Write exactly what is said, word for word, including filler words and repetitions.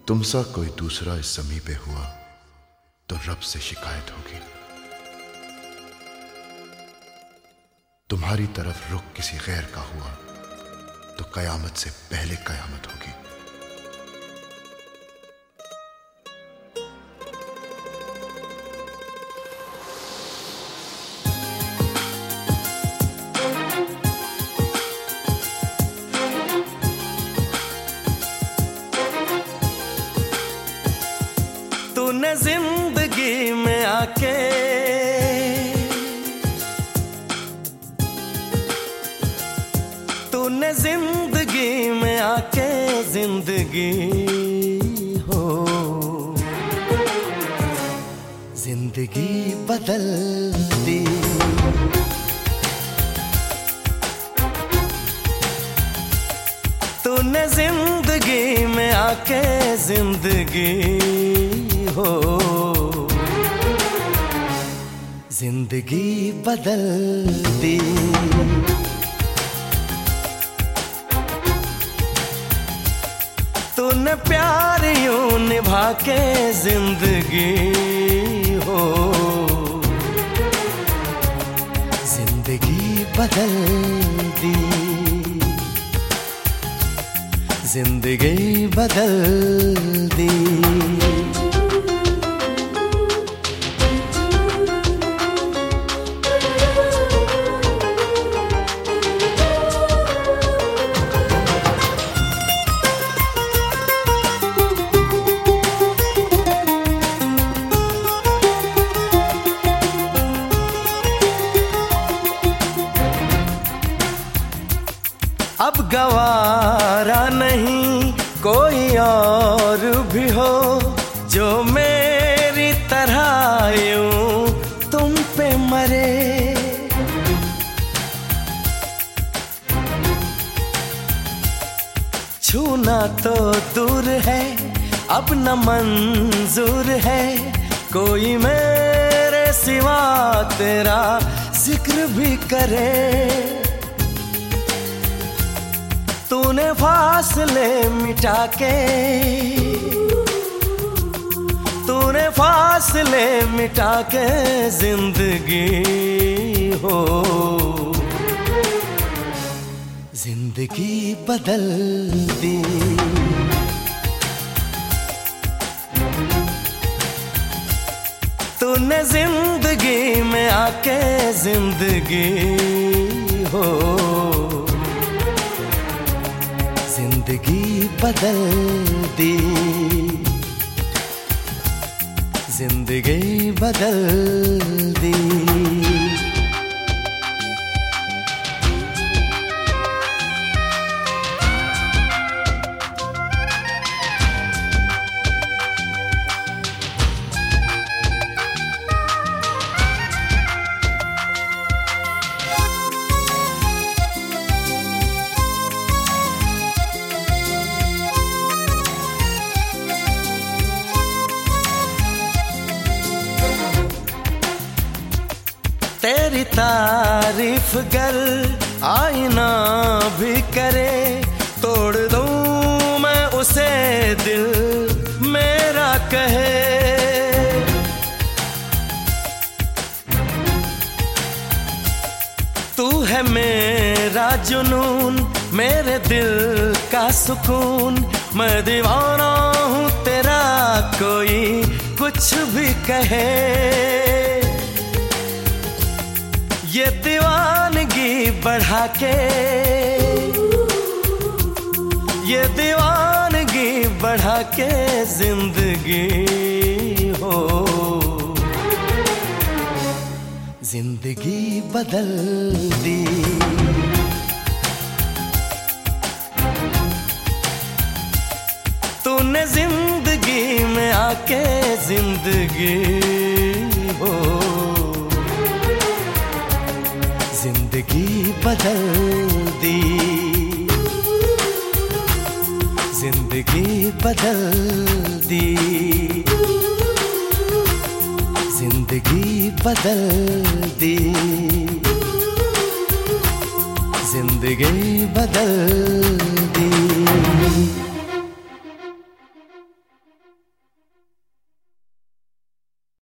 तुमसा कोई दूसरा इस ज़मीं पे हुआ तो रब से शिकायत होगी। तुम्हारी तरफ रुख किसी गैर का हुआ तो कयामत से पहले कयामत होगी। तूने जिंदगी में आके तूने जिंदगी में आके जिंदगी हो जिंदगी बदल दी। तूने जिंदगी में आके जिंदगी हो जिंदगी बदल दी। तूने प्यार यूं निभा के जिंदगी हो जिंदगी बदल दी। जिंदगी बदल दी। अब गवारा नहीं कोई और भी हो जो मेरी तरह यूं तुम पे मरे। छूना तो दूर है अब न मंजूर है कोई मेरे सिवा तेरा जिक्र भी करे। तूने फासले मिटा के तूने फासले मिटा के जिंदगी हो जिंदगी बदल दी। तूने जिंदगी में आके जिंदगी हो जिंदगी बदल दी। जिंदगी बदल दी। तेरी तारीफ गर आईना भी करे तोड़ दूं मैं उसे दिल मेरा कहे। तू है मेरा जुनून मेरे दिल का सुकून मैं दीवाना हूँ तेरा कोई कुछ भी कहे। ये दीवानगी बढ़ा के ये दीवानगी बढ़ा के जिंदगी हो जिंदगी बदल दी। तूने जिंदगी में आके जिंदगी हो जिंदगी बदल दी। जिंदगी बदल दी। जिंदगी बदल दी। जिंदगी बदल दी।